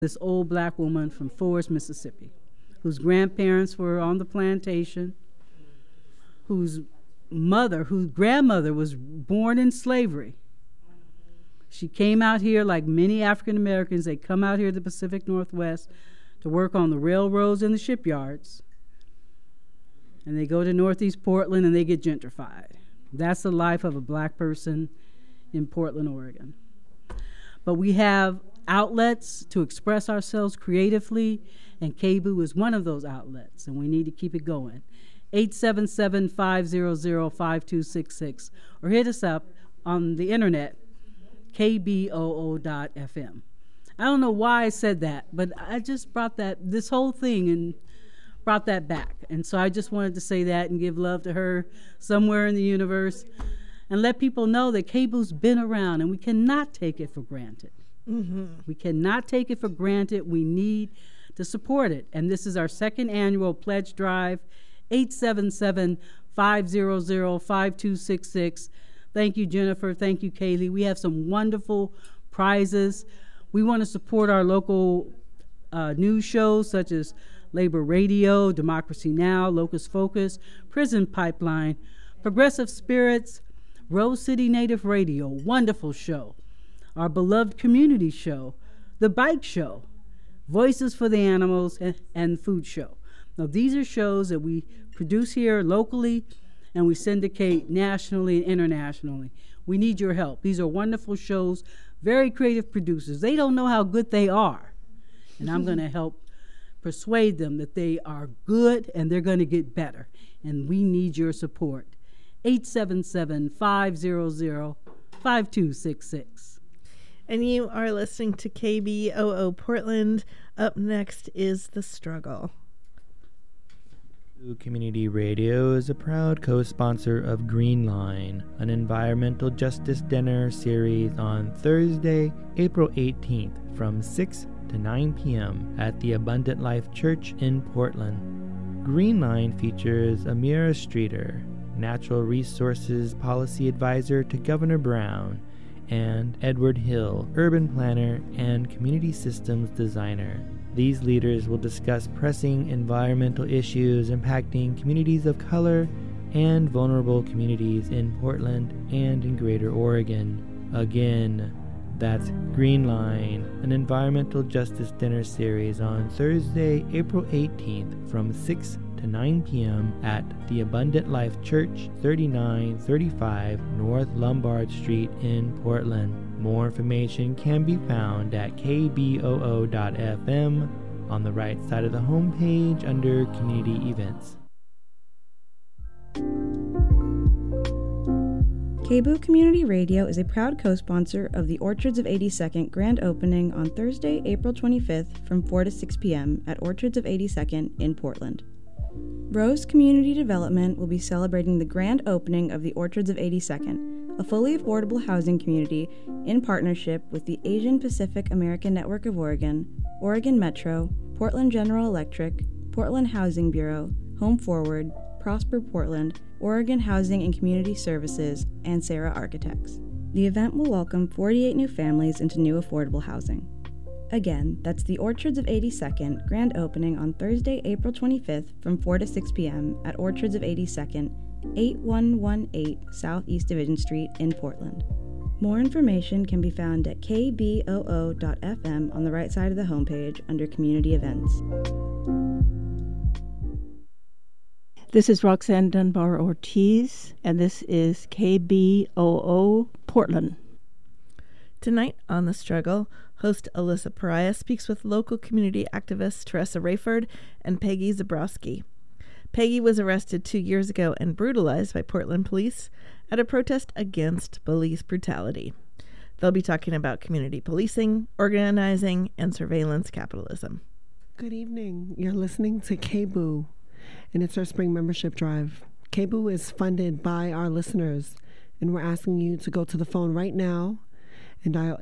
this old black woman from Forest, Mississippi, whose grandparents were on the plantation, whose grandmother was born in slavery. She came out here like many African Americans. They come out here to the Pacific Northwest to work on the railroads and the shipyards. And they go to Northeast Portland and they get gentrified. That's the life of a black person in Portland, Oregon. But we have outlets to express ourselves creatively, and KBOO is one of those outlets, and we need to keep it going. 877-500-5266, or hit us up on the internet, kboo.fm. I don't know why I said that, but I just brought this whole thing and brought that back. And so I just wanted to say that and give love to her somewhere in the universe and let people know that KBOO's been around, and we cannot take it for granted. Mm-hmm. We cannot take it for granted. We need to support it. And this is our second annual pledge drive, 877-500-5266. Thank you, Jennifer. Thank you, Kaylee. We have some wonderful prizes. We want to support our local news shows such as Labor Radio, Democracy Now!, Locust Focus, Prison Pipeline, Progressive Spirits, Rose City Native Radio, wonderful show. Our beloved community show, The Bike Show, Voices for the Animals, and Food Show. Now, these are shows that we produce here locally and we syndicate nationally and internationally. We need your help. These are wonderful shows, very creative producers. They don't know how good they are, and I'm going to help persuade them that they are good and they're going to get better, and we need your support. 877-500-5266. And you are listening to KBOO Portland. Up next is The Struggle. Community Radio is a proud co-sponsor of Green Line, an environmental justice dinner series on Thursday, April 18th from 6 to 9 p.m. at the Abundant Life Church in Portland. Green Line features Amira Streeter, Natural Resources Policy Advisor to Governor Brown, and Edward Hill, Urban Planner and Community Systems Designer. These leaders will discuss pressing environmental issues impacting communities of color and vulnerable communities in Portland and in Greater Oregon. Again, that's Green Line, an environmental justice dinner series on Thursday, April 18th from 6 to 9 p.m. at the Abundant Life Church, 3935 North Lombard Street in Portland. More information can be found at kboo.fm on the right side of the homepage under Community Events. KBOO Community Radio is a proud co-sponsor of the Orchards of 82nd grand opening on Thursday, April 25th from 4 to 6 p.m. at Orchards of 82nd in Portland. Rose Community Development will be celebrating the grand opening of the Orchards of 82nd, a fully affordable housing community in partnership with the Asian Pacific American Network of Oregon, Oregon Metro, Portland General Electric, Portland Housing Bureau, Home Forward, Prosper Portland, Oregon Housing and Community Services, and Sarah Architects. The event will welcome 48 new families into new affordable housing. Again, that's the Orchards of 82nd grand opening on Thursday, April 25th from 4 to 6 p.m. at Orchards of 82nd, 8118 Southeast Division Street in Portland. More information can be found at kboo.fm on the right side of the homepage under Community Events. This is Roxanne Dunbar Ortiz, and this is KBOO Portland. Tonight on The Struggle, host Alyssa Pariah speaks with local community activists Teresa Rayford and Peggy Zabrowski. Peggy was arrested 2 years ago and brutalized by Portland police at a protest against police brutality. They'll be talking about community policing, organizing, and surveillance capitalism. Good evening. You're listening to KBOO, and it's our spring membership drive. KBOO is funded by our listeners, and we're asking you to go to the phone right now and dial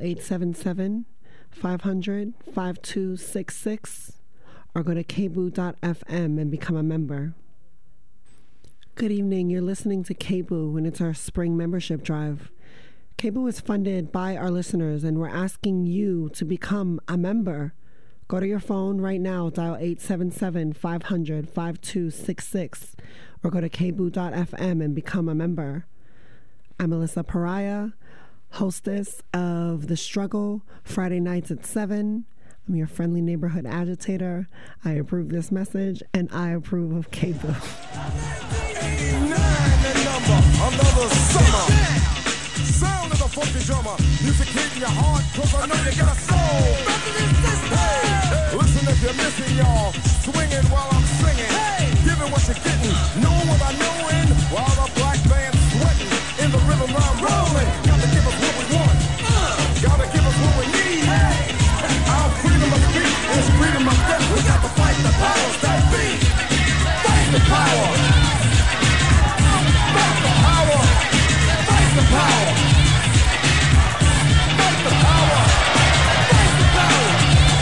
877-500-5266 or go to kboo.fm and become a member. Good evening. You're listening to KBOO, and it's our spring membership drive. KBOO is funded by our listeners, and we're asking you to become a member Go to your phone right now, dial 877-500-5266, or go to kboo.fm and become a member. I'm Alyssa Pariah, hostess of The Struggle, Friday nights at 7. I'm your friendly neighborhood agitator. I approve this message, and I approve of KBOO. 89 the number, another summer. Sound of the funky drummer. Music hitting your heart, cause I know you got a soul. Hey, listen if you're missing, y'all. Swinging while I'm singing. Giving what you're getting. Know what I knowin'. While the black band's sweating. In the rhythm I'm rolling. Gotta give us what we want. Gotta give us what we need. Our freedom of speech is freedom of death. We got to fight the powers that be. Fight the power. Fight the power. Fight the power. Fight the power. Fight the power.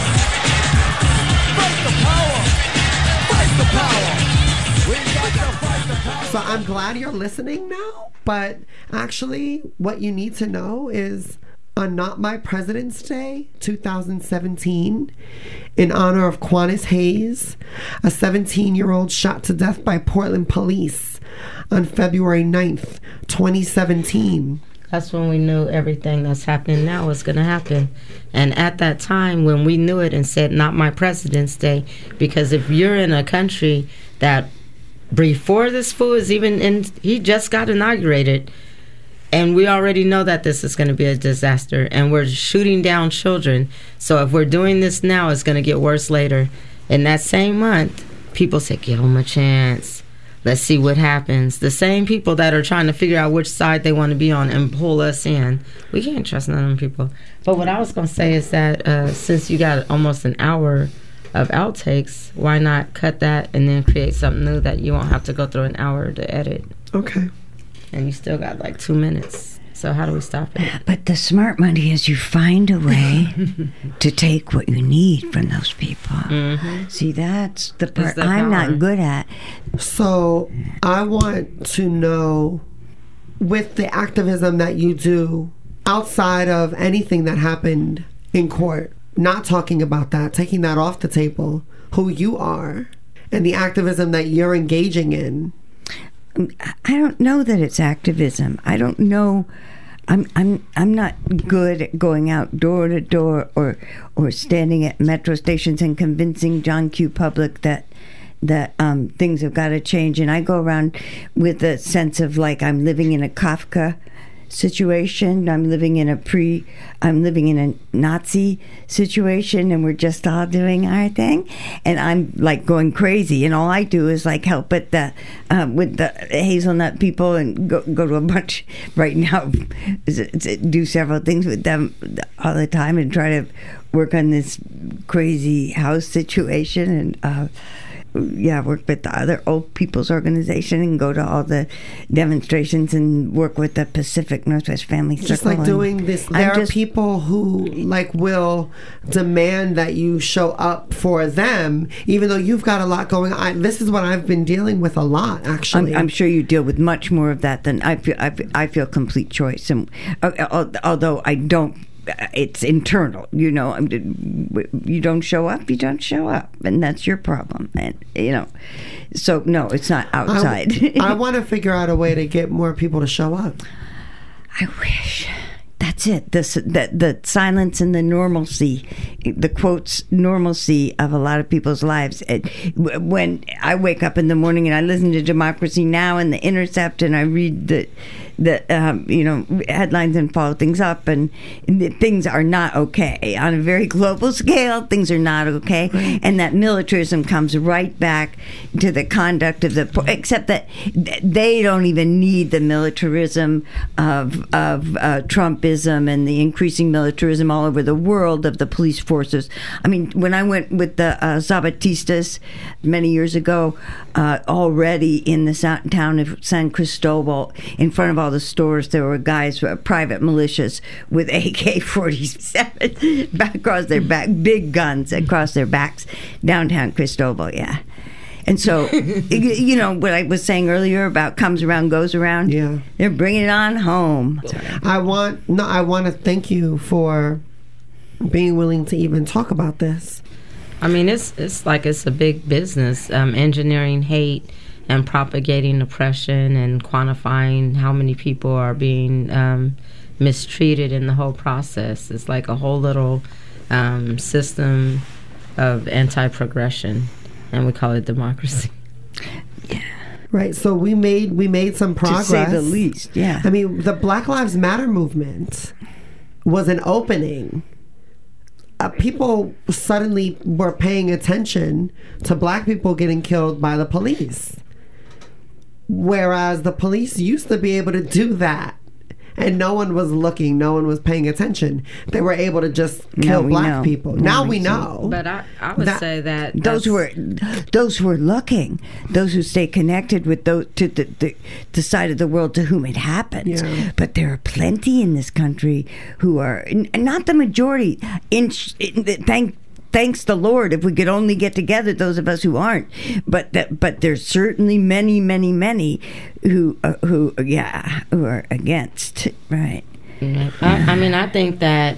Fight the power. Fight the power. We got to fight the power. So I'm glad you're listening now, but actually what you need to know is on Not My President's Day, 2017, in honor of Quantis Hayes, a 17-year-old shot to death by Portland police on February 9th, 2017. That's when we knew everything that's happening now was going to happen. And at that time, when we knew it and said, not my President's Day, because if you're in a country that before this fool is even in, he just got inaugurated, and we already know that this is going to be a disaster, and we're shooting down children. So if we're doing this now, it's going to get worse later. In that same month, people said, give them a chance. Let's see what happens. The same people that are trying to figure out which side they want to be on and pull us in. We can't trust none of them people. But what I was going to say is that since you got almost an hour of outtakes, why not cut that and then create something new that you won't have to go through an hour to edit? Okay. And you still got like 2 minutes. So how do we stop it? But the smart money is you find a way to take what you need from those people. Mm-hmm. See, that's the part the I'm power. not good at. So I want to know, with the activism that you do outside of anything that happened in court, not talking about that, taking that off the table, who you are and the activism that you're engaging in. I don't know that it's activism. I don't know. I'm not good at going out door to door or standing at metro stations and convincing John Q. Public that things have got to change. And I go around with a sense of like I'm living in a Kafka situation. I'm living in a Nazi situation, and we're just all doing our thing, and I'm like going crazy, and all I do is like help with the hazelnut people and go to a bunch right now, do several things with them all the time and try to work on this crazy house situation, and work with the other old people's organization and go to all the demonstrations and work with the Pacific Northwest Family Circle. Just like doing this, there are people who like will demand that you show up for them, even though you've got a lot going on. This is what I've been dealing with a lot, actually. I'm sure you deal with much more of that than I feel. I feel complete choice, and although I don't. It's internal, you know. You don't show up, you don't show up, and that's your problem. And so no, it's not outside. I want to figure out a way to get more people to show up. I wish. That's it. The silence and the normalcy, the quotes normalcy of a lot of people's lives. When I wake up in the morning and I listen to Democracy Now! And The Intercept, and I read the headlines and follow things up, and things are not okay on a very global scale. Things are not okay, and that militarism comes right back to the conduct of except that they don't even need the militarism of Trumpism and the increasing militarism all over the world of the police forces. I mean, when I went with the Zapatistas many years ago, already in the town of San Cristobal, in front of all the stores, there were guys, private militias with AK-47 back across their back, big guns across their backs, downtown Cristobal, yeah. And so, what I was saying earlier about comes around, goes around. Yeah, they're bringing it on home. I want to thank you for being willing to even talk about this. I mean, it's like it's a big business, engineering hate and propagating oppression and quantifying how many people are being mistreated in the whole process. It's like a whole little system of anti-progression, and we call it democracy. Right, so we made some progress. To say the least, yeah. I mean, the Black Lives Matter movement was an opening. People suddenly were paying attention to black people getting killed by the police. Whereas the police used to be able to do that. And no one was looking, no one was paying attention. They were able to just kill black people. Now we know. But I would say that those who are looking, those who stay connected with those to the side of the world to whom it happened. Yeah. But there are plenty in this country who are not the majority. Thanks the Lord, if we could only get together, those of us who aren't. But there's certainly many, many, many who are against. Right. I mean, I think that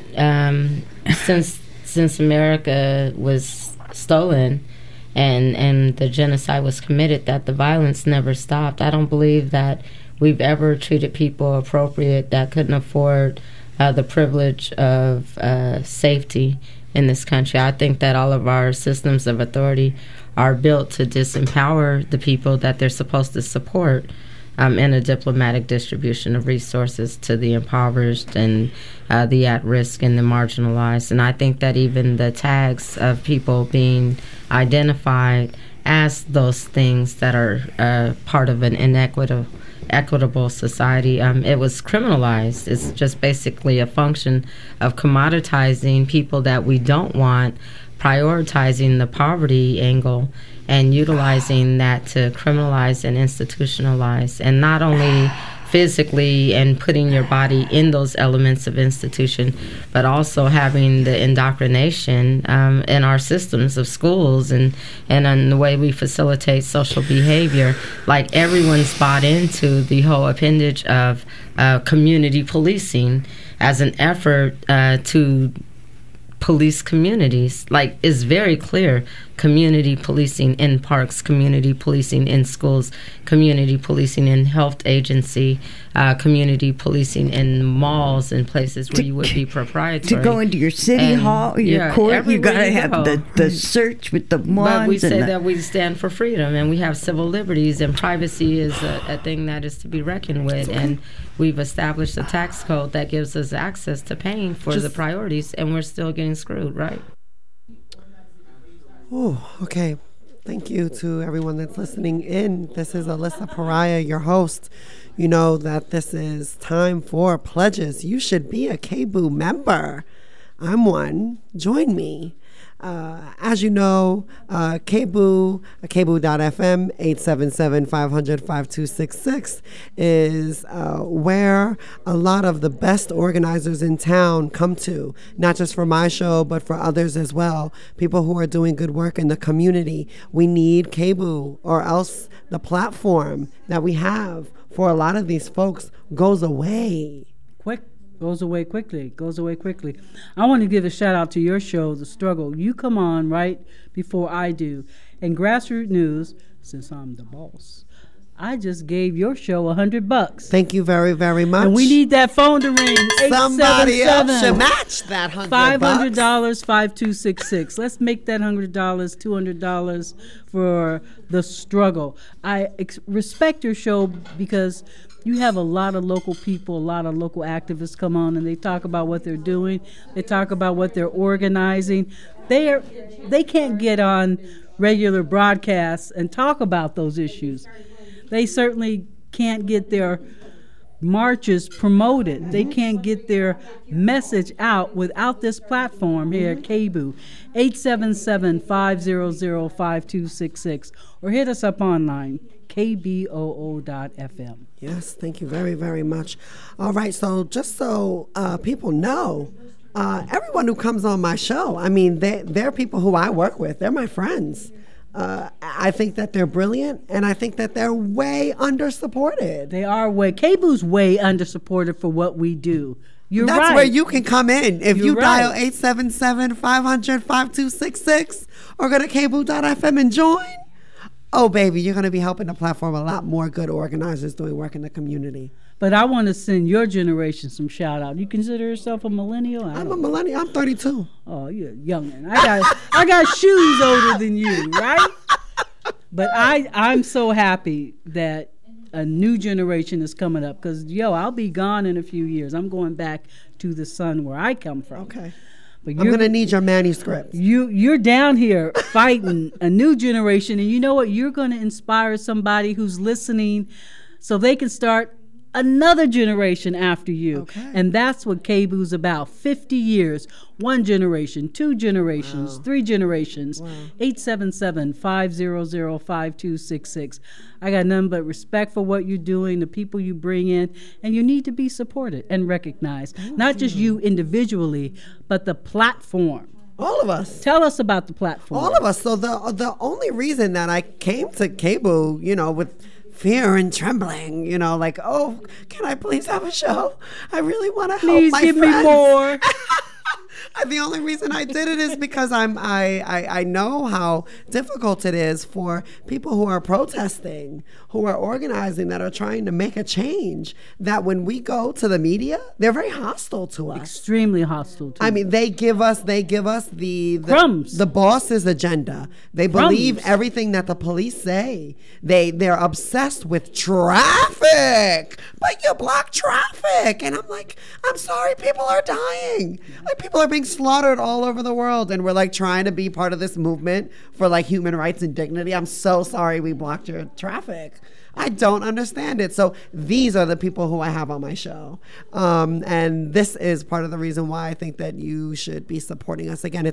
since America was stolen and the genocide was committed, that the violence never stopped. I don't believe that we've ever treated people appropriate that couldn't afford the privilege of safety in this country. I think that all of our systems of authority are built to disempower the people that they're supposed to support in a diplomatic distribution of resources to the impoverished and the at-risk and the marginalized. And I think that even the tags of people being identified as those things that are part of an equitable society, it was criminalized. It's just basically a function of commoditizing people that we don't want, prioritizing the poverty angle, and utilizing that to criminalize and institutionalize, and not only physically and putting your body in those elements of institution, but also having the indoctrination in our systems of schools and in the way we facilitate social behavior. Like, everyone's bought into the whole appendage of community policing as an effort to police communities. Like, it's very clear: community policing in parks, community policing in schools, community policing in health agency, community policing in malls and places where you would be proprietary. To go into your city hall, your court, you got to have the search with the wands. But we say that we stand for freedom and we have civil liberties, and privacy is a thing that is to be reckoned with. And we've established a tax code that gives us access to paying for the priorities, and we're still getting screwed, right? Oh, okay. Thank you to everyone that's listening in. This is Alyssa Pariah, your host. You know that this is time for pledges. You should be a KBOO member. I'm one. Join me. As you know, KBOO, KBOO.FM, 877-500-5266 is where a lot of the best organizers in town come to, not just for my show, but for others as well, people who are doing good work in the community. We need KBOO, or else the platform that we have for a lot of these folks goes away. Goes away quickly. I want to give a shout out to your show, The Struggle. You come on right before I do. And Grassroots News, since I'm the boss, I just gave your show $100. Thank you very, very much. And we need that phone to ring. Somebody else should match that $100. $500, 5266. Let's make that $100, $200 for The Struggle. I respect your show because you have a lot of local people, a lot of local activists come on, and they talk about what they're doing. They talk about what they're organizing. They can't get on regular broadcasts and talk about those issues. They certainly can't get their marches promoted. They can't get their message out without this platform here at KBOO. 877-500-5266, or hit us up online, kboo.fm. Yes, thank you very, very much. All right, so just so people know, everyone who comes on my show, I mean, they're people who I work with. They're my friends. I think that they're brilliant, and I think that they're way under-supported. They are KBOO's way under-supported for what we do. You're That's right. where you can come in. If You're you dial right. 877-500-5266 or go to KBOO.FM and join, oh, baby, you're going to be helping the platform a lot more good organizers doing work in the community. But I want to send your generation some shout out. You consider yourself a millennial? I'm a millennial. I'm 32. Oh, you're a youngin'. I got shoes older than you, right? But I'm so happy that a new generation is coming up because, I'll be gone in a few years. I'm going back to the sun where I come from. Okay. But I'm going to need your manuscript. You're down here fighting a new generation, and you know what? You're going to inspire somebody who's listening so they can start another generation after you. Okay. And that's what KBOO's about. 50 years, one generation, two generations, three generations. 877-500-5266. I got nothing but respect for what you're doing, the people you bring in, and you need to be supported and recognized. Not just you individually, but the platform. All of us. Tell us about the platform. All of us. So the only reason that I came to KBOO, with fear and trembling, like, oh, can I please have a show? I really want to help Please my give friends. me more. The only reason I did it is because I know how difficult it is for people who are protesting, who are organizing, that are trying to make a change, that when we go to the media, they're very hostile to us. Extremely hostile to I mean, they give us the crumbs. The boss's agenda. They believe Crumbs. everything that the police say. They're obsessed with traffic. But you block traffic. And I'm like, I'm sorry, people are dying. Like, people are being slaughtered all over the world, and we're like trying to be part of this movement for like human rights and dignity. I'm so sorry we blocked your traffic. I don't understand it. So these are the people who I have on my show. And this is part of the reason why I think that you should be supporting us. Again, it's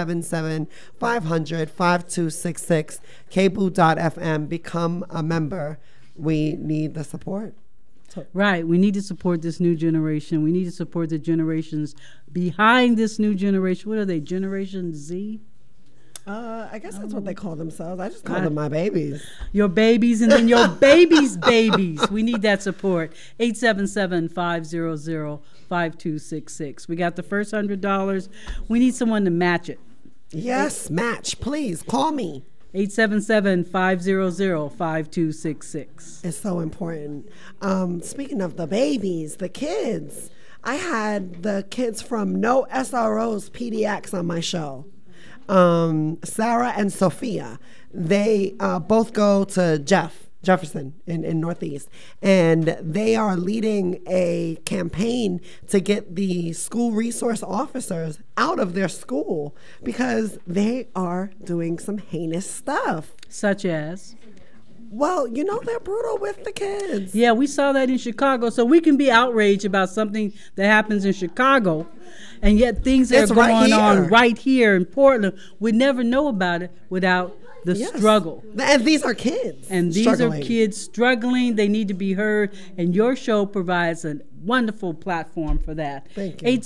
877-500-5266, KBOO.FM. Become a member. We need the support. Right. We need to support this new generation. We need to support the generations behind this new generation. What are they? Generation Z? I guess that's what they call themselves. I just call them my babies. Your babies and then your babies' babies. We need that support. 877-500-5266. We got the first $100. We need someone to match it. Yes, match. Please call me. 877-500-5266. It's so important. Speaking of the babies, the kids, I had the kids from No SROs PDX on my show. Sarah and Sophia. They both go to Jefferson in Northeast, and they are leading a campaign to get the school resource officers out of their school because they are doing some heinous stuff. Such as? Well, they're brutal with the kids. Yeah, we saw that in Chicago. So we can be outraged about something that happens in Chicago, and yet things that It's are right going on here. right here in Portland, we'd never know about it without the struggle. And these are kids. And these struggling. are kids struggling. They need to be heard. And your show provides a wonderful platform for that. Thank you.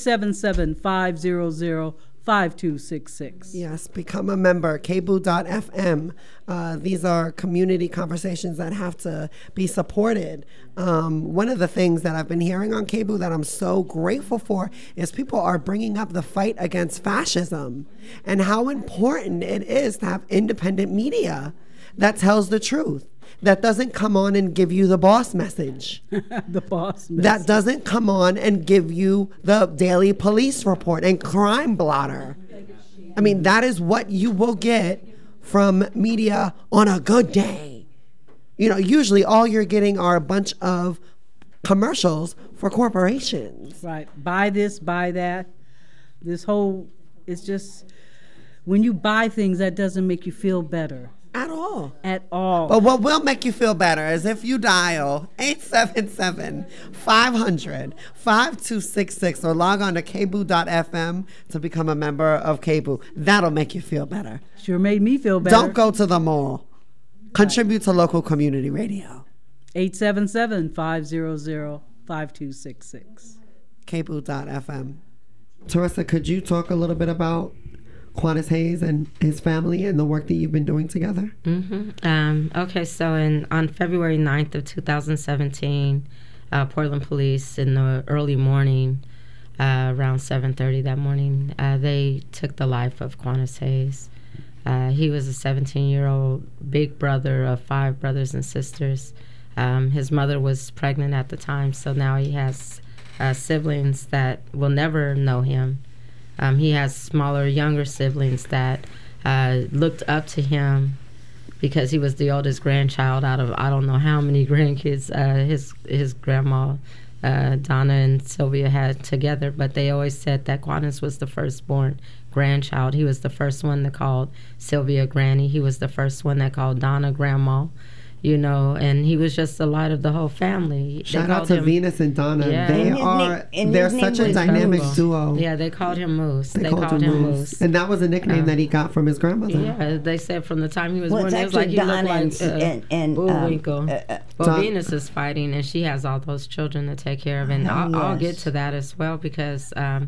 877-500-5266. Yes, become a member, KBOO.FM. These are community conversations that have to be supported. One of the things that I've been hearing on KBOO that I'm so grateful for is people are bringing up the fight against fascism and how important it is to have independent media that tells the truth, that doesn't come on and give you the boss message. The boss message. That doesn't come on and give you the daily police report and crime blotter. I mean, that is what you will get from media on a good day. Usually all you're getting are a bunch of commercials for corporations. Right. Buy this, buy that. It's just, when you buy things, that doesn't make you feel better. At all. At all. But what will make you feel better is if you dial 877-500-5266 or log on to KBOO.FM to become a member of KBOO. That'll make you feel better. Sure made me feel better. Don't go to the mall. Contribute to local community radio. 877-500-5266. KBOO.FM. Teresa, could you talk a little bit about Quantis Hayes and his family and the work that you've been doing together? Okay, so on February 9th of 2017, Portland Police in the early morning around 7:30 that morning. They took the life of Quantas Hayes. He was a 17-year-old big brother of 5 brothers and sisters. His mother was pregnant at the time, so now he has siblings that will never know him. He has smaller, younger siblings that looked up to him because he was the oldest grandchild out of I don't know how many grandkids his grandma Donna and Sylvia had together, but they always said that Quantas was the firstborn grandchild. He was the first one that called Sylvia Granny. He was the first one that called Donna Grandma. You know, and he was just the light of the whole family. Shout out to Venus and Donna. Yeah. They're such a dynamic duo. Yeah, they called him Moose. They called him Moose. And that was a nickname that he got from his grandmother. Yeah, they said from the time he was well, born, it was like he looked like Bullwinkle. Well, Venus is fighting, and she has all those children to take care of, and I'll get to that as well because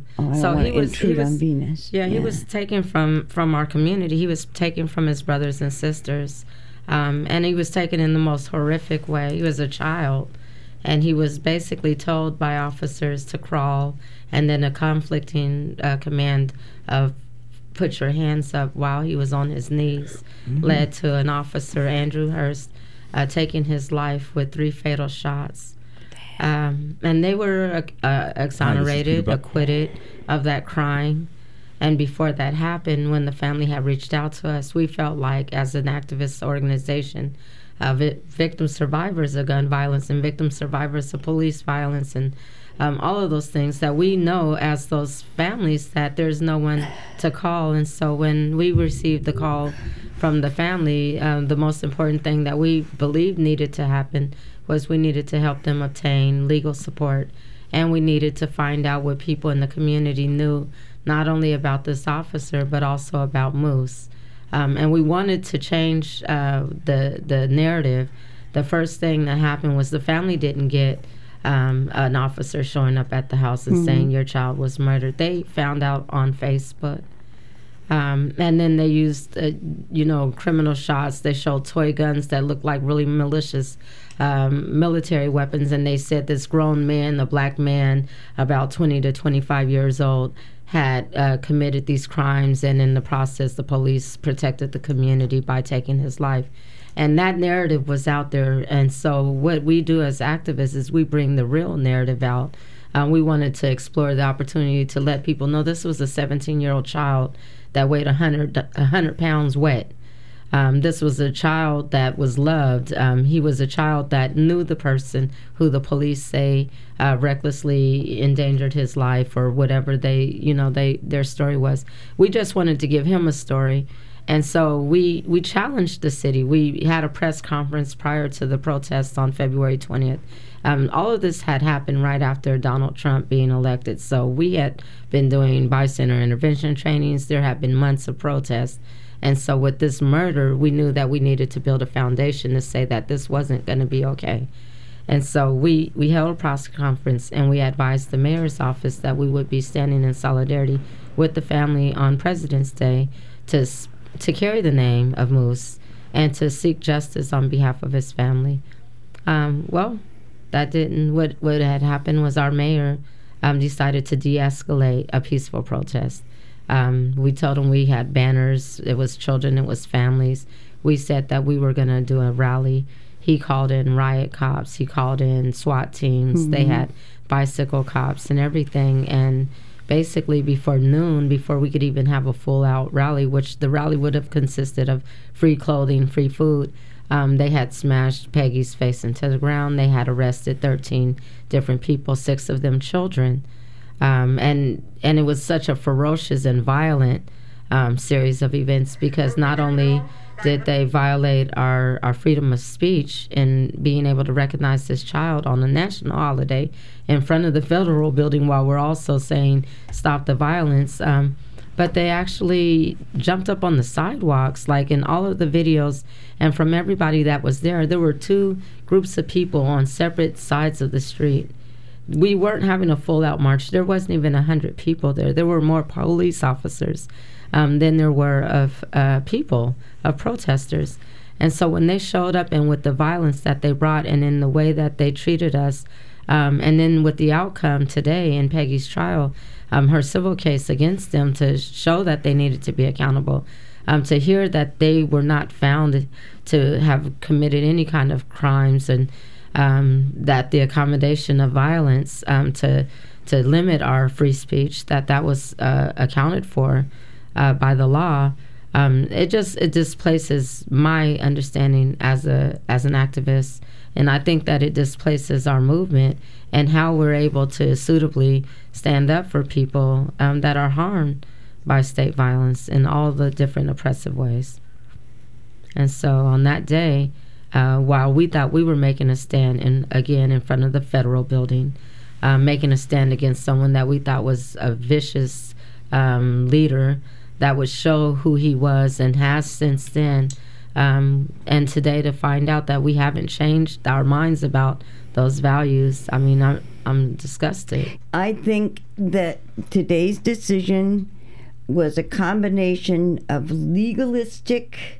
so he was on Venus. Yeah, he was taken from our community. He was taken from his brothers and sisters. And he was taken in the most horrific way. He was a child, and he was basically told by officers to crawl, and then a conflicting command of put your hands up while he was on his knees led to an officer, Andrew Hurst, taking his life with 3 fatal shots. And they were exonerated, acquitted of that crime. And before that happened, when the family had reached out to us, we felt like, as an activist organization, victim survivors of gun violence and victim survivors of police violence and all of those things, that we know as those families that there's no one to call. And so when we received the call from the family, the most important thing that we believed needed to happen was we needed to help them obtain legal support. And we needed to find out what people in the community knew, not only about this officer, but also about Moose. And we wanted to change the narrative. The first thing that happened was the family didn't get an officer showing up at the house and saying your child was murdered. They found out on Facebook. And then they used, criminal shots. They showed toy guns that looked like really malicious military weapons. And they said this grown man, a black man, about 20 to 25 years old, had committed these crimes, and in the process, the police protected the community by taking his life. And that narrative was out there. And so what we do as activists is we bring the real narrative out. We wanted to explore the opportunity to let people know this was a 17-year-old child that weighed 100 pounds wet. This was a child that was loved. He was a child that knew the person who the police say recklessly endangered his life or whatever their story was. We just wanted to give him a story. And so we challenged the city. We had a press conference prior to the protest on February 20th. All of this had happened right after Donald Trump being elected. So we had been doing bystander intervention trainings. There had been months of protests. And so with this murder, we knew that we needed to build a foundation to say that this wasn't going to be okay. And so we held a press conference, and we advised the mayor's office that we would be standing in solidarity with the family on President's Day to carry the name of Moose and to seek justice on behalf of his family. That didn't. What had happened was our mayor decided to de-escalate a peaceful protest. We told him we had banners. It was children. It was families. We said that we were going to do a rally. He called in riot cops. He called in SWAT teams. They had bicycle cops and everything. And basically before noon, before we could even have a full-out rally, which the rally would have consisted of free clothing, free food, they had smashed Peggy's face into the ground. They had arrested 13 different people, 6 of them children. And it was such a ferocious and violent series of events because not only did they violate our freedom of speech in being able to recognize this child on a national holiday in front of the federal building while we're also saying stop the violence, but they actually jumped up on the sidewalks, like in all of the videos, and from everybody that was there were 2 groups of people on separate sides of the street. We weren't having a full-out march. There wasn't even 100 people there. There were more police officers than there were of people, of protesters. And so when they showed up and with the violence that they brought and in the way that they treated us, And then with the outcome today in Peggy's trial, her civil case against them to show that they needed to be accountable, to hear that they were not found to have committed any kind of crimes, and that the accommodation of violence to limit our free speech, that was accounted for by the law. It displaces my understanding as an activist, and I think that it displaces our movement and how we're able to suitably stand up for people that are harmed by state violence in all the different oppressive ways. And so on that day, while we thought we were making a stand in front of the federal building, making a stand against someone that we thought was a vicious leader that would show who he was and has since then, and today to find out that we haven't changed our minds about those values, I mean, I'm disgusted. I think that today's decision was a combination of legalistic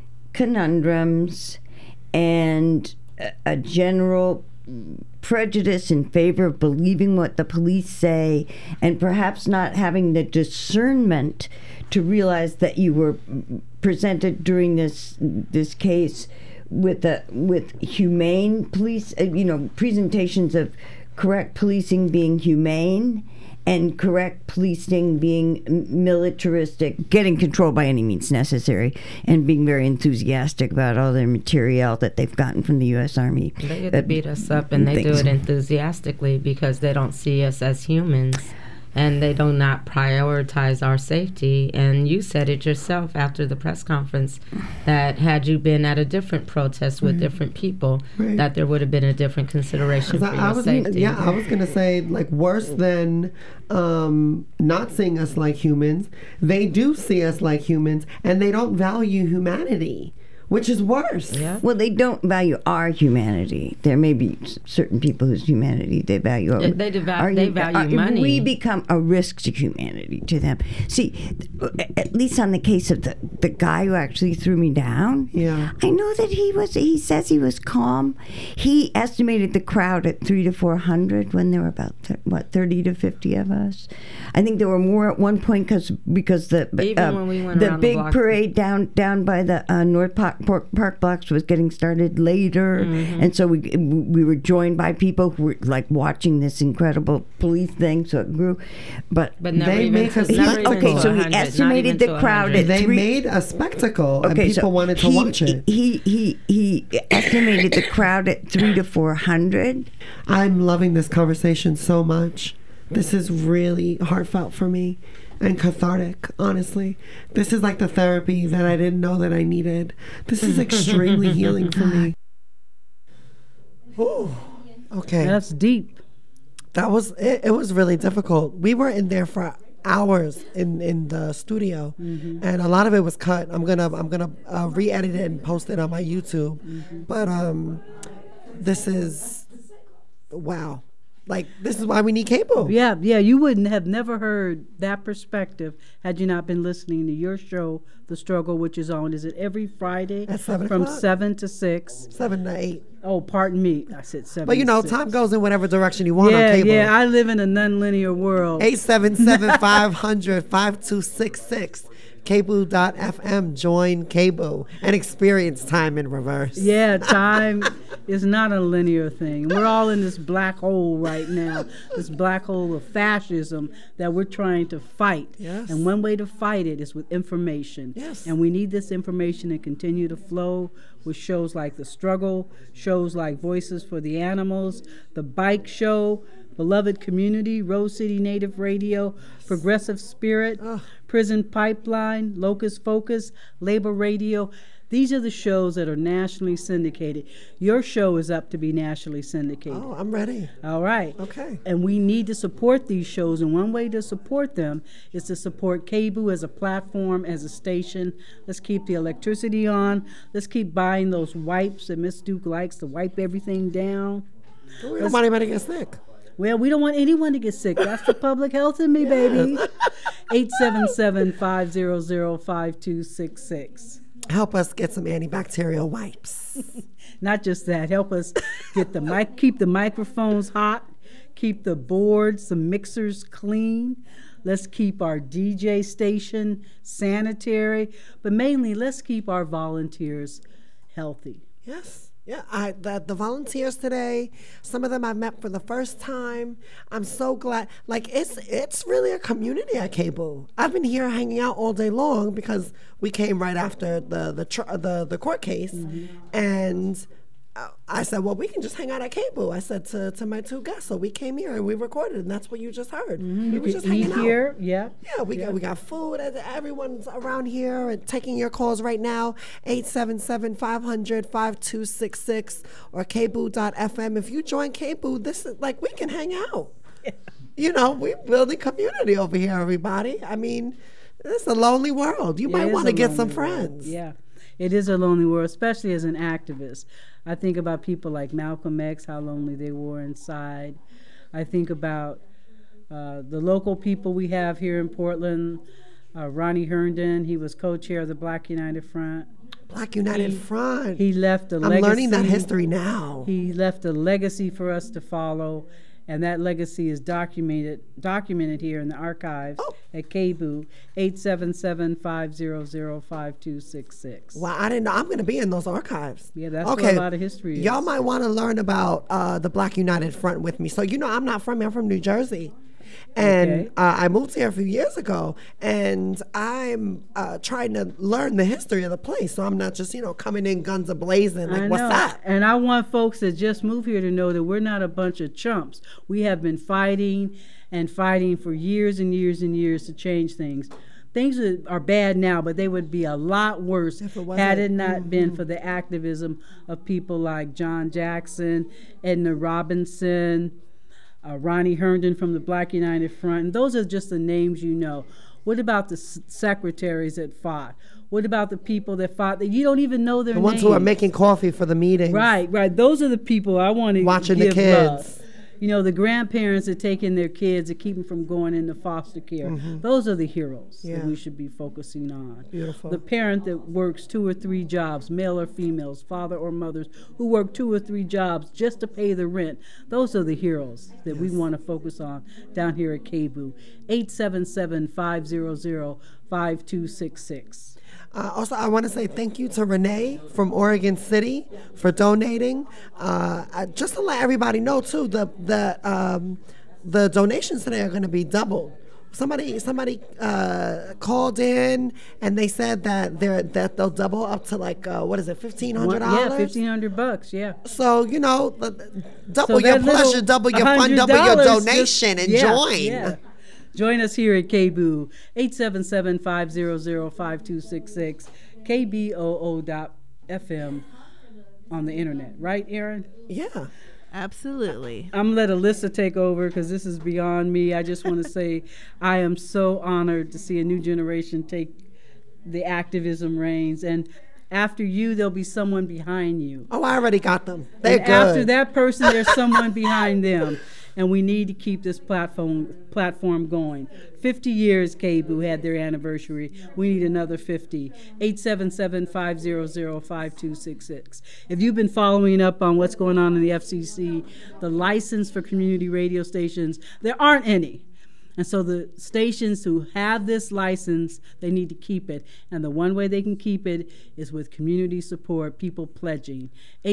conundrums and a general prejudice in favor of believing what the police say, and perhaps not having the discernment to realize that you were presented during this case with humane police, presentations of correct policing being humane and correct policing being militaristic, getting control by any means necessary, and being very enthusiastic about all their material that they've gotten from the U.S. Army. They get to beat us up, and they do it enthusiastically because they don't see us as humans, and they do not prioritize our safety. And you said it yourself after the press conference that had you been at a different protest with different people, that there would have been a different consideration for your safety. Yeah, I was going to say, like, worse than not seeing us like humans, they do see us like humans, and they don't value humanity, which is worse. Yeah. Well, they don't value our humanity. There may be certain people whose humanity they value. They value money. We become a risk to humanity to them. See, at least on the case of the guy who actually threw me down, yeah, I know that he says he was calm. He estimated the crowd at 300 to 400 when there were about 30 to 50 of us. I think there were more at one point because the when we went the around big the block, parade down by the North Park blocks was getting started later, and so we were joined by people who were like watching this incredible police thing, so it grew. But never they even make to, a never even okay, to so he 100, estimated the crowd at They 3. made a spectacle, and Okay, people wanted to watch it. He estimated the crowd at 300 to 400. I'm loving this conversation so much. This is really heartfelt for me and cathartic, honestly. This is like the therapy that I didn't know that I needed. This is extremely healing for me. Ooh, okay. That's deep. That was it. It was really difficult. We were in there for hours in the studio, and a lot of it was cut. I'm gonna re-edit it and post it on my YouTube. But this is wow. Like, this is why we need cable. Yeah, you wouldn't have never heard that perspective had you not been listening to your show, The Struggle, which is on, is it every Friday? At 7 from o'clock? 7 to 6. 7 to 8. Oh, pardon me. I said 7 But, to 6. time goes in whatever direction you want on cable. Yeah, I live in a non-linear world. 877-500-5266. Kabu.fm. Join Kabu and experience time in reverse. Yeah, time is not a linear thing. We're all in this black hole right now, this black hole of fascism that we're trying to fight. Yes. And one way to fight it is with information. Yes. And we need this information to continue to flow with shows like The Struggle, shows like Voices for the Animals, The Bike Show, Beloved Community, Rose City Native Radio, Progressive Spirit, Prison Pipeline, Locust Focus, Labor Radio. These are the shows that are nationally syndicated. Your show is up to be nationally syndicated. Oh, I'm ready. All right. Okay. And we need to support these shows, and one way to support them is to support KBOO as a platform, as a station. Let's keep the electricity on. Let's keep buying those wipes that Miss Duke likes to wipe everything down. We don't want anybody to get sick. Well, we don't want anyone to get sick. That's the public health in me, baby. 877-500-5266. Help us get some antibacterial wipes. Not just that, help us get keep the microphones hot, keep the boards, the mixers clean. Let's keep our DJ station sanitary, but mainly let's keep our volunteers healthy. Yes. Yeah, the volunteers today, some of them I've met for the first time. I'm so glad. Like, it's really a community at KBOO. I've been here hanging out all day long because we came right after the court case, and I said, well, we can just hang out at KBOO. I said to my two guests, so we came here and we recorded, and that's what you just heard. We were just hanging out here. Yeah, we got food. Everyone's around here and taking your calls right now. 877-500-5266 or KBOO.FM. If you join KBOO, this is like we can hang out. You know, we're building community over here, everybody. I mean, it's a lonely world. You might want to get some friends. Yeah. It is a lonely world, especially as an activist. I think about people like Malcolm X, how lonely they were inside. I think about the local people we have here in Portland. Ronnie Herndon, he was co-chair of the Black United Front. Black United Front. He left a legacy. I'm learning that history now. He left a legacy for us to follow, and that legacy is documented here in the archives at KBOO, 877-500-5266. Wow, I didn't know. I'm going to be in those archives. Yeah, that's where a lot of history is. Y'all might want to learn about the Black United Front with me. So, you know, I'm not from here. I'm from New Jersey. And I moved here a few years ago, and I'm trying to learn the history of the place. So I'm not just, you know, coming in guns a-blazing, like, what's that? And I want folks that just moved here to know that we're not a bunch of chumps. We have been fighting and fighting for years and years and years to change things. Things are bad now, but they would be a lot worse had it not been for the activism of people like John Jackson, Edna Robinson, Ronnie Herndon from the Black United Front. And those are just the names you know. What about the secretaries that fought? What about the people that fought that you don't even know their names? The ones who are making coffee for the meetings. Right. Those are the people I want to watching give the kids. Love. You know, the grandparents that taking their kids to keep them from going into foster care. Those are the heroes that we should be focusing on. Beautiful. The parent that works 2 or 3 jobs, male or females, father or mothers, who work 2 or 3 jobs just to pay the rent. Those are the heroes that we want to focus on down here at KBOO. 877-500-5266. Also, I want to say thank you to Renee from Oregon City for donating. Just to let everybody know, too, the donations today are going to be doubled. Somebody called in and they said that they'll double up to like $1,500? Yeah, $1,500. Yeah. So you know, double your pleasure, double your fun, double your donation, and join. Yeah. Join us here at KBOO, 877-500-5266, KBOO.FM on the internet. Right, Erin? Yeah. Absolutely. I'm going to let Alyssa take over because this is beyond me. I just want to say I am so honored to see a new generation take the activism reins. And after you, there'll be someone behind you. Oh, I already got them. They're good. After that person, there's someone behind them. And we need to keep this platform going. 50 years KBOO had their anniversary. We need another 50. 877-500-5266. If you've been following up on what's going on in the FCC, the license for community radio stations, there aren't any. And so the stations who have this license, they need to keep it. And the one way they can keep it is with community support, people pledging.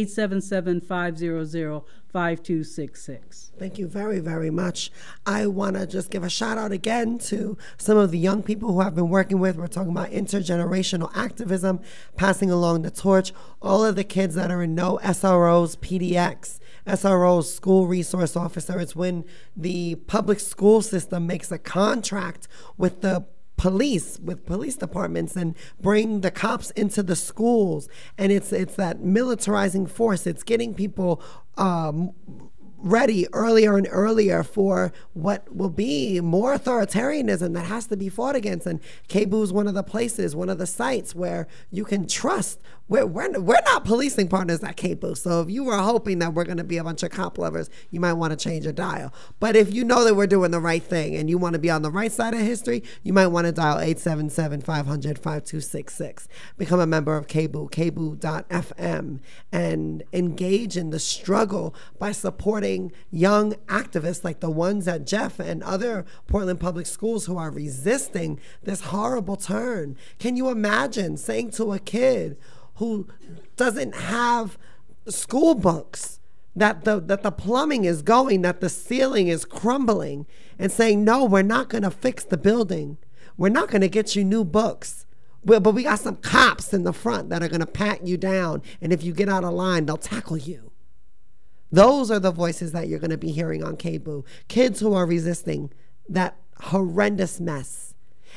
877-500-5266. Thank you very, very much. I want to just give a shout out again to some of the young people who I've been working with. We're talking about intergenerational activism, passing along the torch. All of the kids that are in No SROs, PDX. SRO's school resource officer. It's when the public school system makes a contract with the police, with police departments, and bring the cops into the schools. And it's that militarizing force. It's getting people ready earlier and earlier for what will be more authoritarianism that has to be fought against. And KBOO is one of the places, one of the sites where you can trust We're not policing partners at KBOO. So if you were hoping that we're going to be a bunch of cop lovers, you might want to change your dial. But if you know that we're doing the right thing and you want to be on the right side of history, you might want to dial 877-500-5266. Become a member of KBOO, KBOO.FM, and engage in the struggle by supporting young activists like the ones at Jeff and other Portland public schools who are resisting this horrible turn. Can you imagine saying to a kid who doesn't have school books that the plumbing is going, that the ceiling is crumbling, and saying, no, we're not going to fix the building. We're not going to get you new books. But we got some cops in the front that are going to pat you down, and if you get out of line, they'll tackle you. Those are the voices that you're going to be hearing on KBOO. Kids who are resisting that horrendous mess.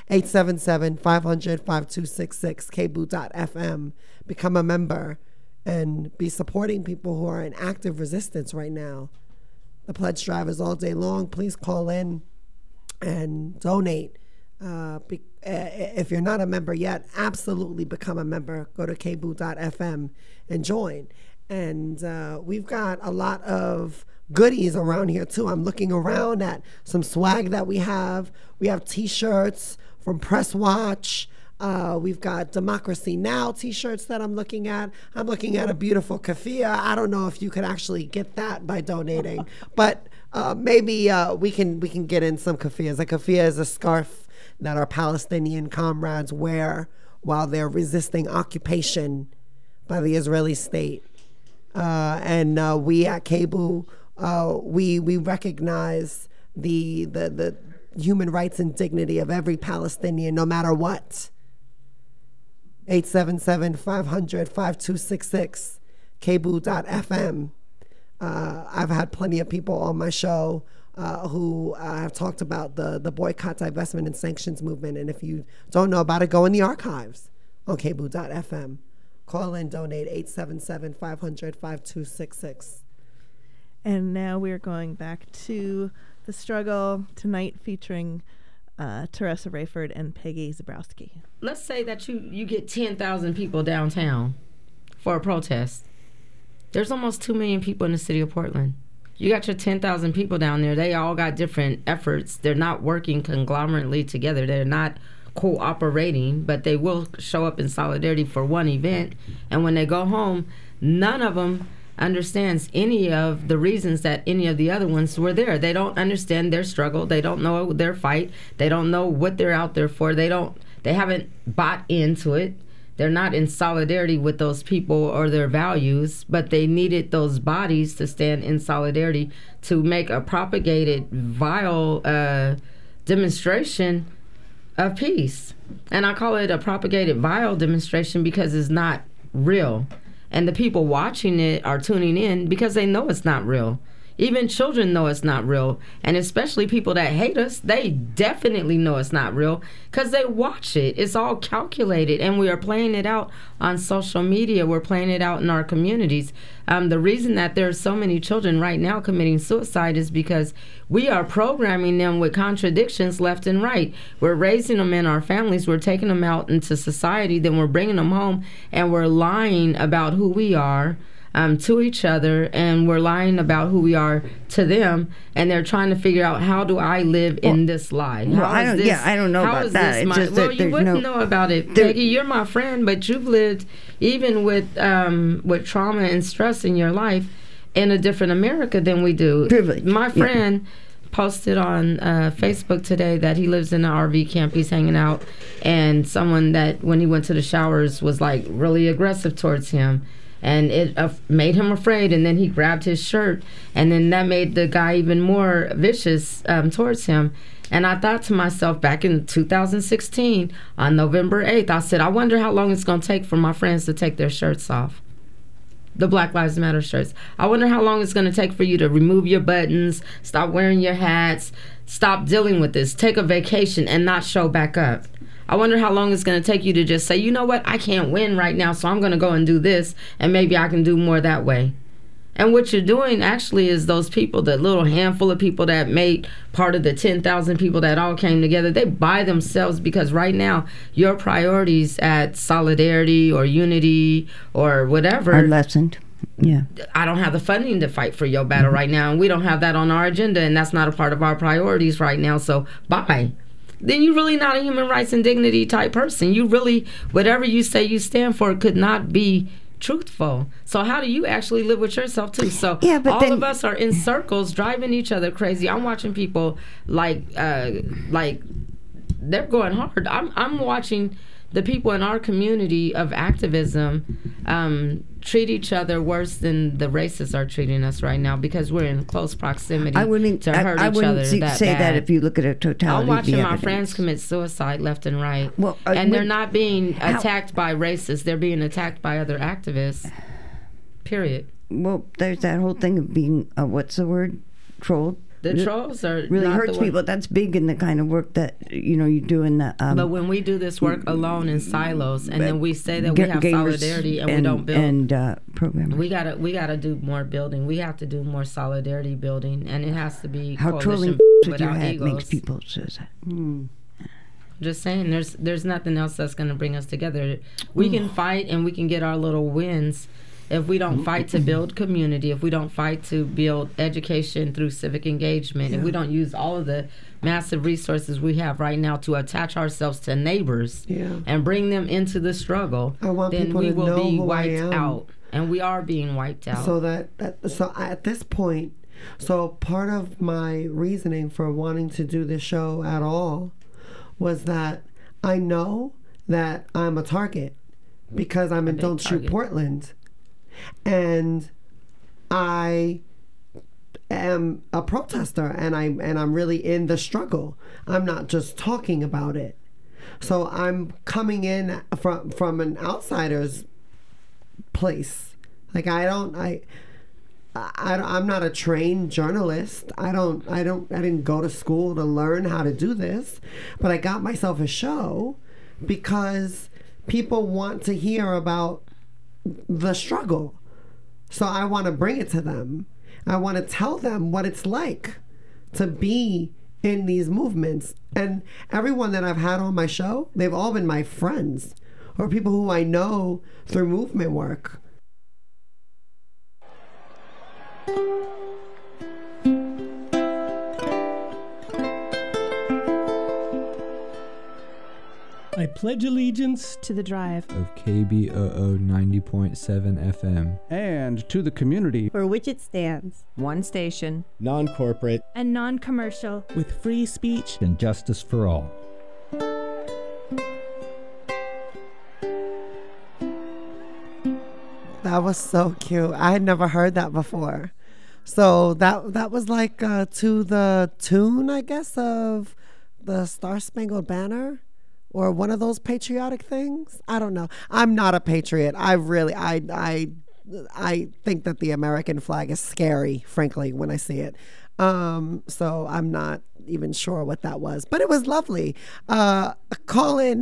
877-500-5266, KBOO.FM. Become a member and be supporting people who are in active resistance right now. The pledge drive is all day long. Please call in and donate. If you're not a member yet, absolutely become a member. Go to KBOO.FM and join. And we've got a lot of goodies around here too. I'm looking around at some swag that we have. We have t-shirts from Press Watch. We've got Democracy Now! T-shirts that I'm looking at. I'm looking at a beautiful keffiyeh. I don't know if you could actually get that by donating, but maybe we can get in some keffiyehs. A keffiyeh is a scarf that our Palestinian comrades wear while they're resisting occupation by the Israeli state. And we at KBOO, we recognize the human rights and dignity of every Palestinian, no matter what. 877-500-5266, KBOO.FM. I've had plenty of people on my show who have talked about the boycott, divestment, and sanctions movement. And if you don't know about it, go in the archives on KBOO.FM. Call in, donate, 877-500-5266. And now we're going back to The Struggle tonight, featuring Teresa Rayford and Peggy Zebrowski. Let's say that you get 10,000 people downtown for a protest. There's almost 2 million people in the city of Portland. You got your 10,000 people down there. They all got different efforts. They're not working conglomerately together. They're not cooperating, but they will show up in solidarity for one event. And when they go home, none of them understands any of the reasons that any of the other ones were there. They don't understand their struggle. They don't know their fight. They don't know what they're out there for. They haven't bought into it. They're not in solidarity with those people or their values, but they needed those bodies to stand in solidarity to make a propagated, vile demonstration of peace. And I call it a propagated, vile demonstration because it's not real. And the people watching it are tuning in because they know it's not real. Even children know it's not real. And especially people that hate us, they definitely know it's not real because they watch it. It's all calculated. And we are playing it out on social media. We're playing it out in our communities. The reason that there are so many children right now committing suicide is because we are programming them with contradictions left and right. We're raising them in our families. We're taking them out into society. Then we're bringing them home and we're lying about who we are to each other, and we're lying about who we are to them, and they're trying to figure out, how do I live in this lie? I don't know about that. You wouldn't know about it, Peggy. You're my friend, but you've lived, even with trauma and stress in your life, in a different America than we do. Privilege. My friend posted on Facebook today that he lives in an RV camp. He's hanging out, and someone that, when he went to the showers, was like really aggressive towards him. And it made him afraid, and then he grabbed his shirt, and then that made the guy even more vicious towards him. And I thought to myself, back in 2016, on November 8th, I said, I wonder how long it's going to take for my friends to take their shirts off. The Black Lives Matter shirts. I wonder how long it's going to take for you to remove your buttons, stop wearing your hats, stop dealing with this, take a vacation, and not show back up. I wonder how long it's going to take you to just say, you know what, I can't win right now, so I'm going to go and do this, and maybe I can do more that way. And what you're doing actually is those people, the little handful of people that made part of the 10,000 people that all came together, they by themselves, because right now your priorities at Solidarity or Unity or whatever are lessened. Yeah. I don't have the funding to fight for your battle right now, and we don't have that on our agenda, and that's not a part of our priorities right now. So bye. Then you're really not a human rights and dignity type person. You really, whatever you say you stand for could not be truthful. So how do you actually live with yourself too? So yeah, but all of us are in circles driving each other crazy. I'm watching people like they're going hard. I'm watching the people in our community of activism treat each other worse than the racists are treating us right now, because we're in close proximity to hurt each other. I wouldn't say that if you look at a totality. I'm watching of the my evidence. friends commit suicide left and right. Well, and they're not being attacked by racists. They're being attacked by other activists. Period. Well, there's that whole thing of being, what's the word? Trolled. The trolls are really not hurts people. That's big in the kind of work that you do in the. But when we do this work alone in silos, and then we say that we have solidarity and we don't build and programmers, we gotta do more building. We have to do more solidarity building, and it has to be how trolling with your head egos. makes people suicide. Just saying, there's nothing else that's gonna bring us together. We can fight and we can get our little wins. If we don't fight to build community, if we don't fight to build education through civic engagement, if we don't use all of the massive resources we have right now to attach ourselves to neighbors and bring them into the struggle, then we will be wiped out. And we are being wiped out. So at this point, so part of my reasoning for wanting to do this show at all was that I know that I'm a target because I'm in Don't Shoot Portland. And I am a protester, and I'm really in the struggle. I'm not just talking about it. So I'm coming in from an outsider's place. Like I'm not a trained journalist. I didn't go to school to learn how to do this, but I got myself a show because people want to hear about the struggle. So I want to bring it to them. I want to tell them what it's like to be in these movements. And everyone that I've had on my show, they've all been my friends or people who I know through movement work. I pledge allegiance to the drive of KBOO 90.7 FM and to the community for which it stands. One station, non-corporate, and non-commercial, with free speech and justice for all. That was so cute. I had never heard that before. So that was like to the tune, I guess, of the Star Spangled Banner. Or one of those patriotic things. I don't know. I'm not a patriot. I think that the American flag is scary, frankly, when I see it. So I'm not even sure what that was, but it was lovely. Call in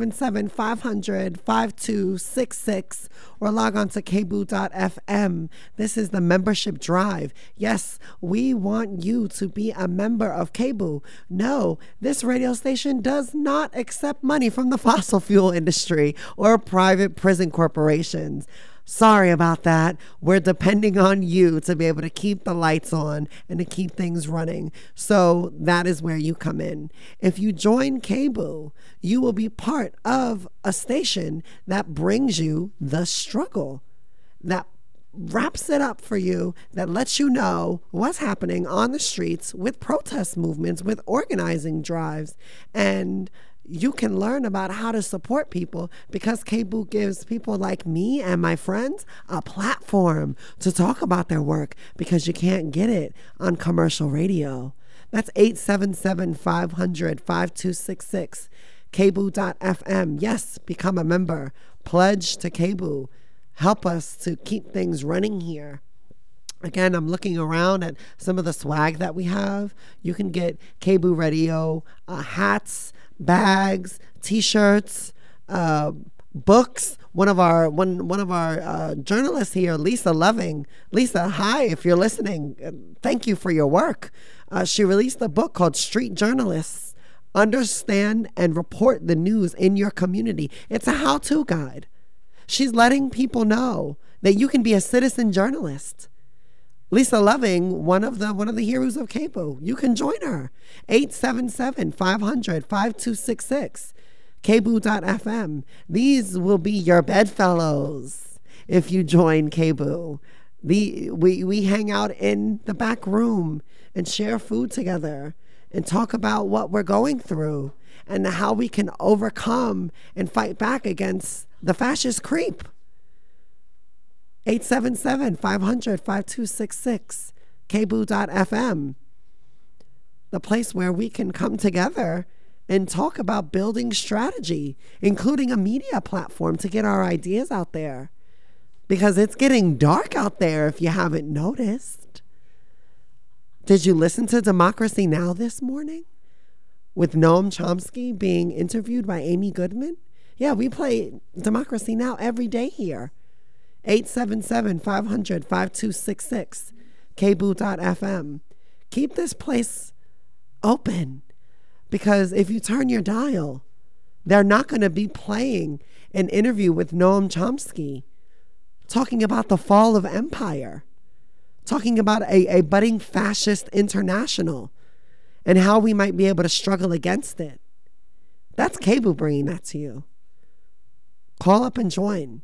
877-500-5266 or log on to kboo.fm. This is the membership drive. Yes, we want you to be a member of KBOO. No, this radio station does not accept money from the fossil fuel industry or private prison corporations. Sorry about that. We're depending on you to be able to keep the lights on and to keep things running. So that is where you come in. If you join KBOO, you will be part of a station that brings you the struggle, that wraps it up for you, that lets you know what's happening on the streets with protest movements, with organizing drives, and you can learn about how to support people because KBOO gives people like me and my friends a platform to talk about their work because you can't get it on commercial radio. That's 877-500-5266, kboo.fm. Yes, become a member. Pledge to KBOO. Help us to keep things running here. Again, I'm looking around at some of the swag that we have. You can get KBOO Radio hats, bags, t-shirts, books. One of our journalists here, Lisa Loving. Lisa, hi, if you're listening. Thank you for your work. She released a book called Street Journalists: Understand and Report the News in Your Community. It's a how-to guide. She's letting people know that you can be a citizen journalist. Lisa Loving, one of the heroes of KBOO. You can join her. 877-500-5266. KBOO.FM. These will be your bedfellows if you join KBOO. We hang out in the back room and share food together and talk about what we're going through and how we can overcome and fight back against the fascist creep. 877-500-5266. KBOO.FM. The place where we can come together and talk about building strategy, including a media platform to get our ideas out there. Because it's getting dark out there if you haven't noticed. Did you listen to Democracy Now! This morning? With Noam Chomsky being interviewed by Amy Goodman? Yeah, we play Democracy Now! Every day here. 877-500-5266. KBOO.FM. Keep this place open, because if you turn your dial, they're not going to be playing an interview with Noam Chomsky talking about the fall of empire, talking about a budding fascist international and how we might be able to struggle against it. That's KBOO bringing that to you. Call up and join.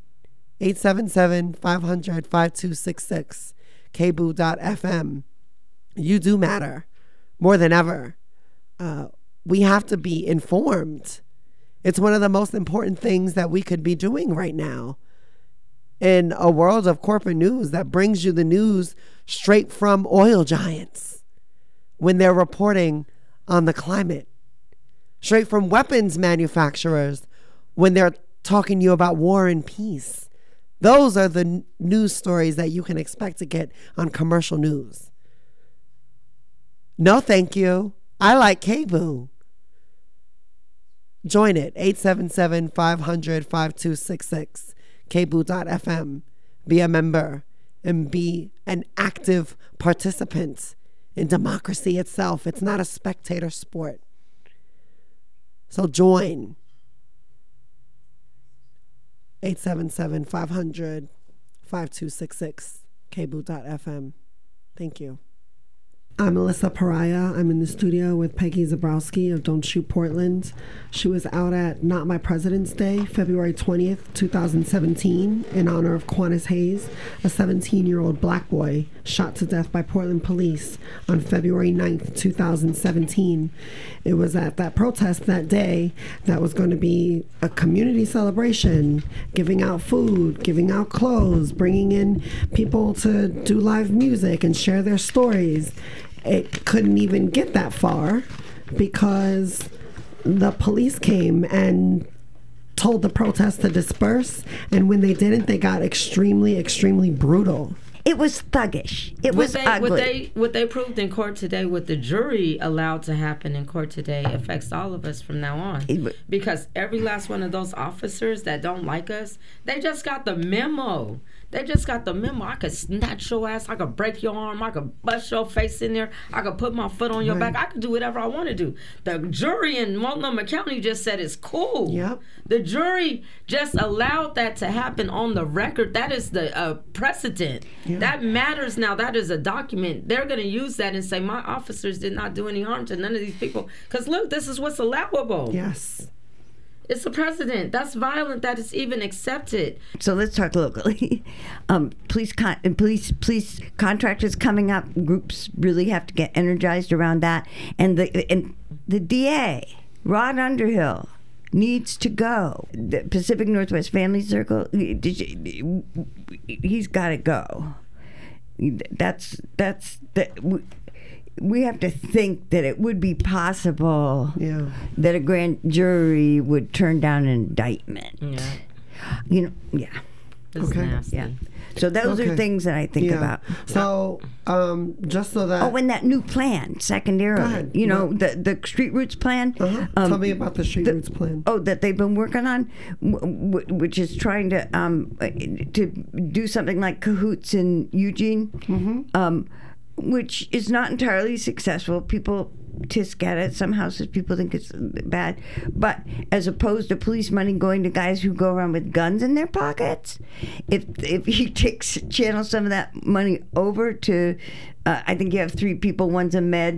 877-500-5266. KBOO.FM. You do matter more than ever. We have to be informed. It's one of the most important things that we could be doing right now in a world of corporate news that brings you the news straight from oil giants when they're reporting on the climate, straight from weapons manufacturers when they're talking to you about war and peace. Those are the news stories that you can expect to get on commercial news. No, thank you. I like KBOO. Join it. 877-500-5266. KBOO.FM. Be a member and be an active participant in democracy itself. It's not a spectator sport. So join. 877-500-5266. KBOO.FM. Thank you. I'm Alyssa Pariah. I'm in the studio with Peggy Zabrowski of Don't Shoot Portland. She was out at Not My President's Day, February 20th, 2017, in honor of Quantas Hayes, a 17-year-old black boy shot to death by Portland police on February 9th, 2017. It was at that protest that day that was going to be a community celebration, giving out food, giving out clothes, bringing in people to do live music and share their stories. It couldn't even get that far because the police came and told the protest to disperse, and when they didn't, they got extremely, extremely brutal. It was thuggish. It was ugly. What they proved in court today, what the jury allowed to happen in court today, affects all of us from now on. Because every last one of those officers that don't like us, they just got the memo. They just got the memo. I could snatch your ass. I could break your arm. I could bust your face in there. I could put my foot on your back. I could do whatever I want to do. The jury in Multnomah County just said it's cool. Yep. The jury just allowed that to happen on the record. That is the precedent. Yeah. That matters now. That is a document. They're going to use that and say, my officers did not do any harm to none of these people. Because, look, this is what's allowable. Yes. It's the president. That's violent. That is even accepted. So let's talk locally. Police contractors coming up. Groups really have to get energized around that. And the DA, Rod Underhill, needs to go. The Pacific Northwest Family Circle, he's got to go. We have to think that it would be possible that a grand jury would turn down an indictment. Yeah. You know, yeah. It's nasty. Yeah. So those are things that I think about. So, just so that... Oh, and that new plan, secondarily. You know, the Street Roots plan. Tell me about the Street Roots plan. Oh, that they've been working on, which is trying to do something like Cahoots in Eugene, which is not entirely successful. People tisk at it. Some houses people think it's bad, but as opposed to police money going to guys who go around with guns in their pockets, if you channel some of that money over to, I think you have 3 people. One's a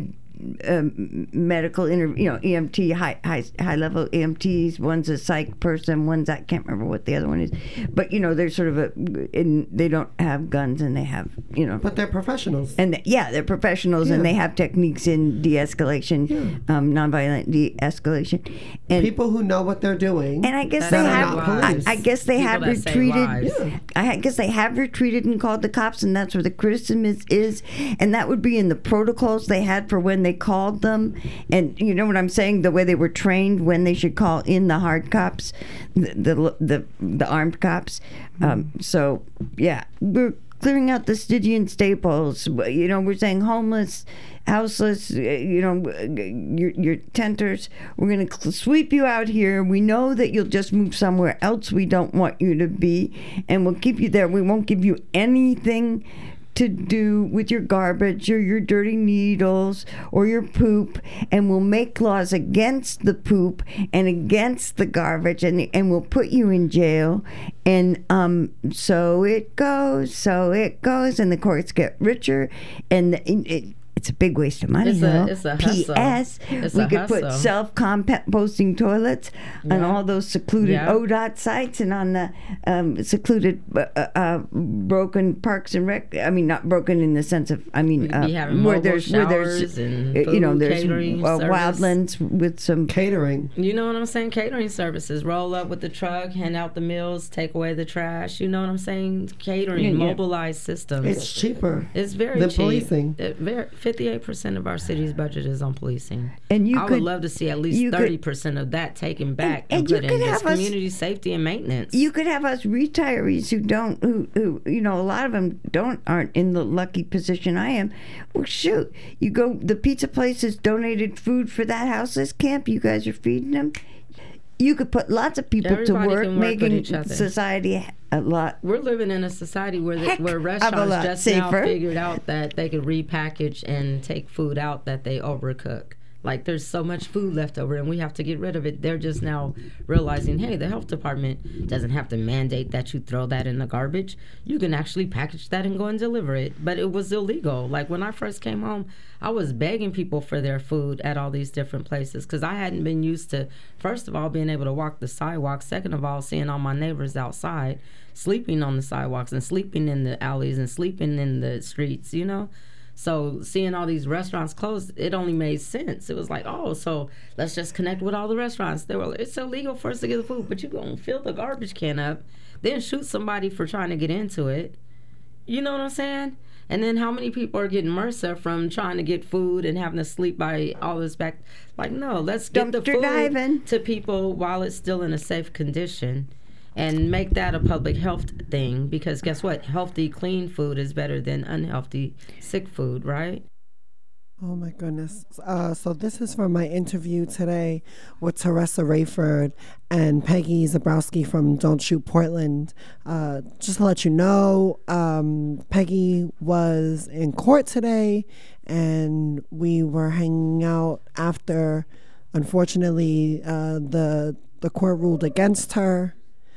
medical EMT, high level EMTs. One's a psych person. One's, I can't remember what the other one is, but they're sort of they don't have guns and they have but they're professionals, and they're professionals and they have techniques in de-escalation, nonviolent de-escalation, and people who know what they're doing. And I guess I guess they have retreated. I guess they have retreated and called the cops, and that's where the criticism is, and that would be in the protocols they had for when they called them, and you know what I'm saying, the way they were trained when they should call in the hard cops, the armed cops. So yeah, we're clearing out the Stygian staples. We're saying homeless, houseless, your tenters. We're going to sweep you out here. We know that you'll just move somewhere else we don't want you to be, and we'll keep you there. We won't give you anything to do with your garbage or your dirty needles or your poop, and we'll make laws against the poop and against the garbage, and we'll put you in jail. And so it goes, and the courts get richer, and it's a big waste of money. It's a P.S. We could put self-composting toilets on all those secluded ODOT sites and on the secluded broken parks and rec. I mean, not broken in the sense of, where there's wildlands with some catering. You know what I'm saying? Catering services. Roll up with the truck, hand out the meals, take away the trash. You know what I'm saying? Catering, mobilized systems. It's cheaper. It's very than cheap. Policing. 58% of our city's budget is on policing. And I would love to see at least 30% of that taken back and put in this community safety and maintenance. You could have us retirees who a lot of them aren't in the lucky position I am. Well, shoot, you go, the pizza place has donated food for that houseless camp. You guys are feeding them. You could put lots of people to work making society a lot. We're living in a society where restaurants just safer. Now figured out that they could repackage and take food out that they overcook. Like, there's so much food left over and we have to get rid of it. They're just now realizing, hey, the health department doesn't have to mandate that you throw that in the garbage. You can actually package that and go and deliver it. But it was illegal. Like, when I first came home, I was begging people for their food at all these different places because I hadn't been used to, first of all, being able to walk the sidewalk. Second of all, seeing all my neighbors outside, sleeping on the sidewalks and sleeping in the alleys and sleeping in the streets, So seeing all these restaurants closed, it only made sense. It was like, oh, so let's just connect with all the restaurants. They were like, it's illegal for us to get the food, but you're going to fill the garbage can up, then shoot somebody for trying to get into it. You know what I'm saying? And then how many people are getting MRSA from trying to get food and having to sleep by all this back? Like, no, let's get the food to people while it's still in a safe condition. And make that a public health thing, because guess what? Healthy, clean food is better than unhealthy, sick food, right? Oh my goodness. So this is from my interview today with Teresa Rayford and Peggy Zabrowski from Don't Shoot Portland. Just to let you know, Peggy was in court today and we were hanging out after, unfortunately, the court ruled against her.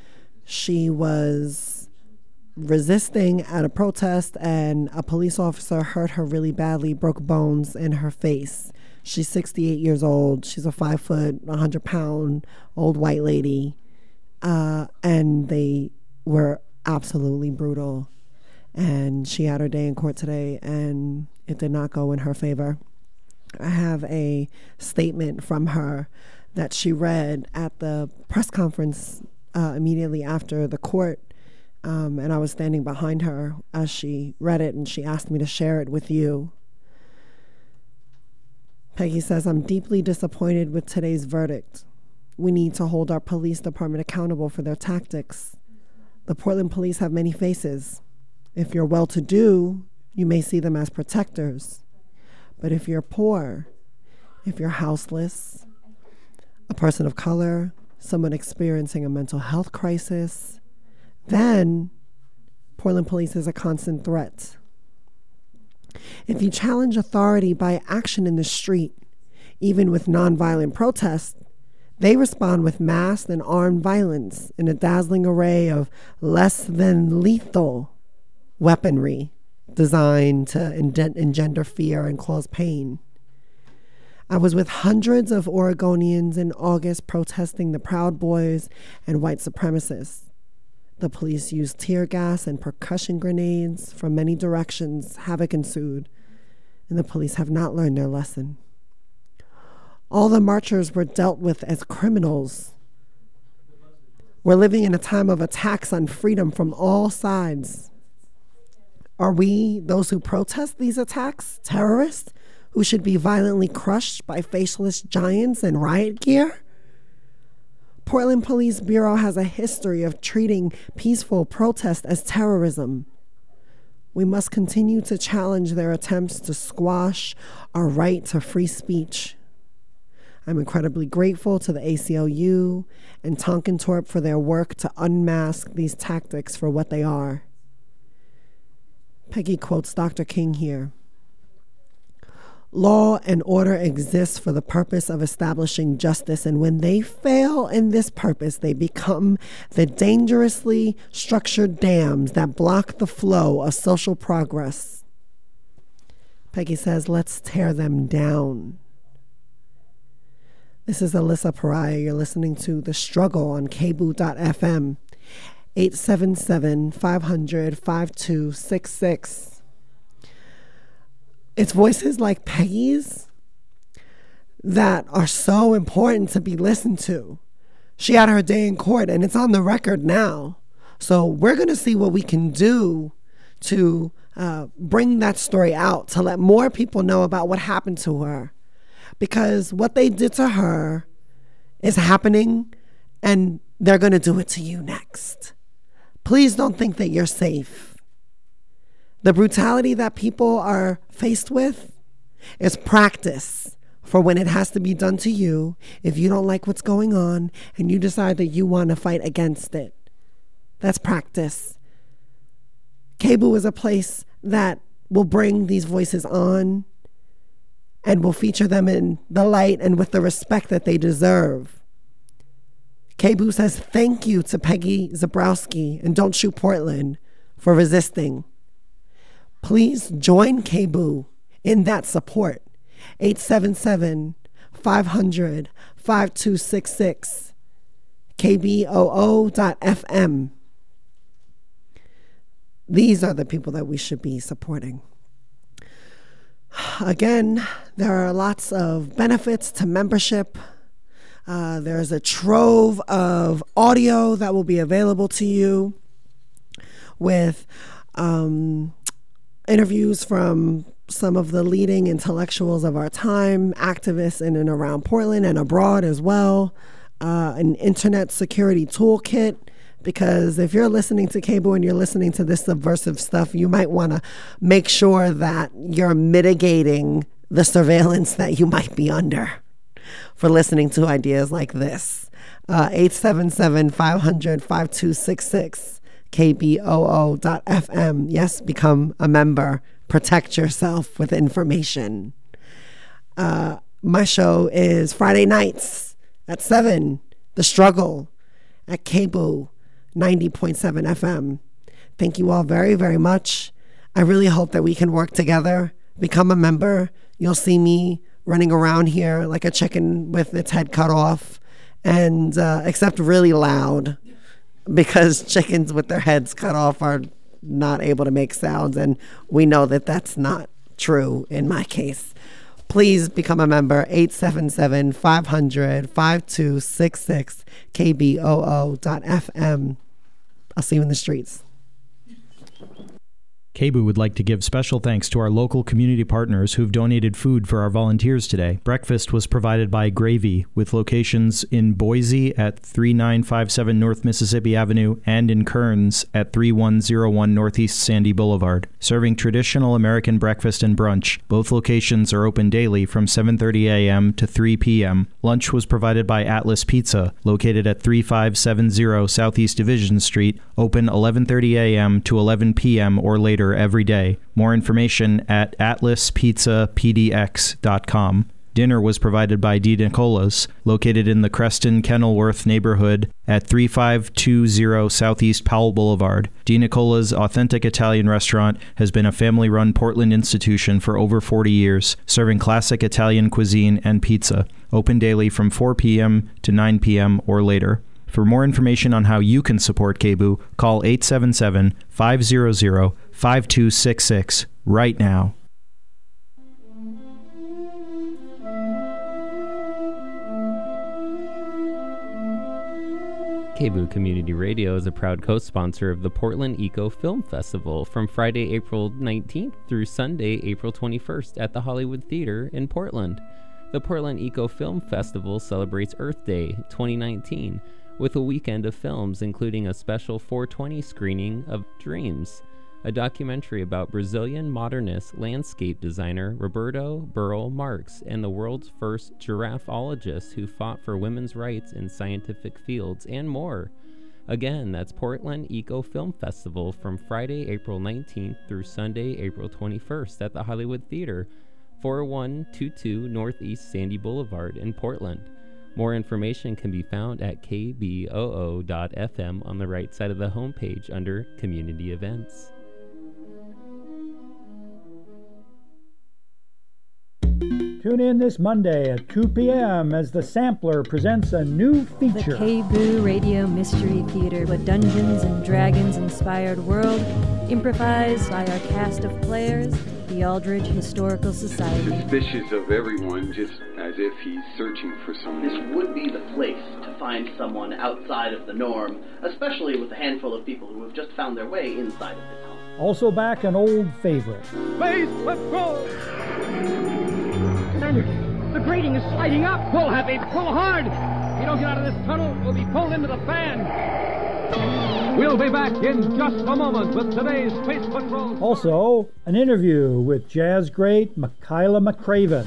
She was resisting at a protest and a police officer hurt her really badly, broke bones in her face. She's 68 years old. She's a 5 foot, 100-pound old white lady. And they were absolutely brutal. And she had her day in court today and it did not go in her favor. I have a statement from her that she read at the press conference immediately after the court, and I was standing behind her as she read it, and she asked me to share it with you. Peggy says, I'm deeply disappointed with today's verdict. We need to hold our police department accountable for their tactics. The Portland police have many faces. If you're well-to-do, you may see them as protectors. But if you're poor, if you're houseless, a person of color, someone experiencing a mental health crisis, then Portland police is a constant threat. If you challenge authority by action in the street, even with nonviolent protest, they respond with masked and armed violence in a dazzling array of less than lethal weaponry designed to engender fear and cause pain. I was with hundreds of Oregonians in August protesting the Proud Boys and white supremacists. The police used tear gas and percussion grenades from many directions. Havoc ensued, and the police have not learned their lesson. All the marchers were dealt with as criminals. We're living in a time of attacks on freedom from all sides. Are we, those who protest these attacks, terrorists who should be violently crushed by faceless giants in riot gear? Portland Police Bureau has a history of treating peaceful protest as terrorism. We must continue to challenge their attempts to squash our right to free speech. I'm incredibly grateful to the ACLU and Tonkintorp for their work to unmask these tactics for what they are. Peggy quotes Dr. King here. Law and order exists for the purpose of establishing justice, and when they fail in this purpose, they become the dangerously structured dams that block the flow of social progress. Peggy says, let's tear them down. This is Alyssa Pariah. You're listening to The Struggle on KBOO.FM, 877-500-5266. It's voices like Peggy's that are so important to be listened to. She had her day in court, and it's on the record now. So we're going to see what we can do to bring that story out, to let more people know about what happened to her. Because what they did to her is happening, and they're going to do it to you next. Please don't think that you're safe. The brutality that people are faced with is practice for when it has to be done to you if you don't like what's going on and you decide that you want to fight against it. That's practice. KBOO is a place that will bring these voices on and will feature them in the light and with the respect that they deserve. KBOO says thank you to Peggy Zebrowski and Don't Shoot Portland for resisting. Please join KBOO in that support. 877-500-5266, KBOO.FM. These are the people that we should be supporting. Again, there are lots of benefits to membership. There's a trove of audio that will be available to you with interviews from some of the leading intellectuals of our time, activists in and around Portland and abroad as well, an internet security toolkit, because if you're listening to KBOO and you're listening to this subversive stuff, you might want to make sure that you're mitigating the surveillance that you might be under for listening to ideas like this. 877-500-5266, KBOO.FM. Yes, become a member. Protect yourself with information. My show is Friday nights at 7, The Struggle at KBOO 90.7 FM. Thank you all very, very much. I really hope that we can work together. Become a member. You'll see me running around here like a chicken with its head cut off, and except really loud, because chickens with their heads cut off are not able to make sounds, and we know that that's not true in my case. Please become a member. 877-500-5266, KBOO.FM. I'll see you in the streets. KBOO would like to give special thanks to our local community partners who've donated food for our volunteers today. Breakfast was provided by Gravy, with locations in Boise at 3957 North Mississippi Avenue and in Kearns at 3101 Northeast Sandy Boulevard. Serving traditional American breakfast and brunch, both locations are open daily from 7:30 a.m. to 3 p.m. Lunch was provided by Atlas Pizza, located at 3570 Southeast Division Street, open 11:30 a.m. to 11 p.m. or later every day. More information at atlaspizzapdx.com. Dinner was provided by Di Nicola's, located in the Creston-Kenilworth neighborhood at 3520 Southeast Powell Boulevard. Di Nicola's authentic Italian restaurant has been a family-run Portland institution for over 40 years, serving classic Italian cuisine and pizza. Open daily from 4 p.m. to 9 p.m. or later. For more information on how you can support KBOO, call 877-500-5266 right now. KBOO Community Radio is a proud co-sponsor of the Portland Eco Film Festival from Friday, April 19th through Sunday, April 21st at the Hollywood Theater in Portland. The Portland Eco Film Festival celebrates Earth Day 2019 with a weekend of films, including a special 420 screening of Dreams, a documentary about Brazilian modernist landscape designer Roberto Burle Marx and the world's first giraffeologist who fought for women's rights in scientific fields, and more. Again, that's Portland Eco Film Festival from Friday, April 19th through Sunday, April 21st at the Hollywood Theater, 4122 Northeast Sandy Boulevard in Portland. More information can be found at kboo.fm on the right side of the homepage under Community Events. Tune in this Monday at 2 p.m. as The Sampler presents a new feature. The KBOO Radio Mystery Theater, a Dungeons and Dragons inspired world, improvised by our cast of players, the Aldridge Historical Society. Suspicious of everyone, just as if he's searching for someone. This would be the place to find someone outside of the norm, especially with a handful of people who have just found their way inside of this home. Also back, an old favorite. Space, let's go! Commander, the grating is sliding up. Pull, Happy, pull hard. If you don't get out of this tunnel, we'll be pulled into the fan. We'll be back in just a moment with today's Space Patrol. Also, an interview with jazz great Michaela McCraven.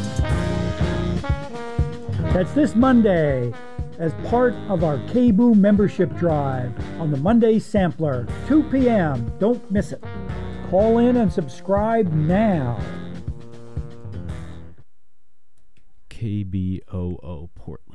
That's this Monday as part of our KBOO membership drive on the Monday Sampler, 2 p.m. Don't miss it. Call in and subscribe now. KBOO Portland.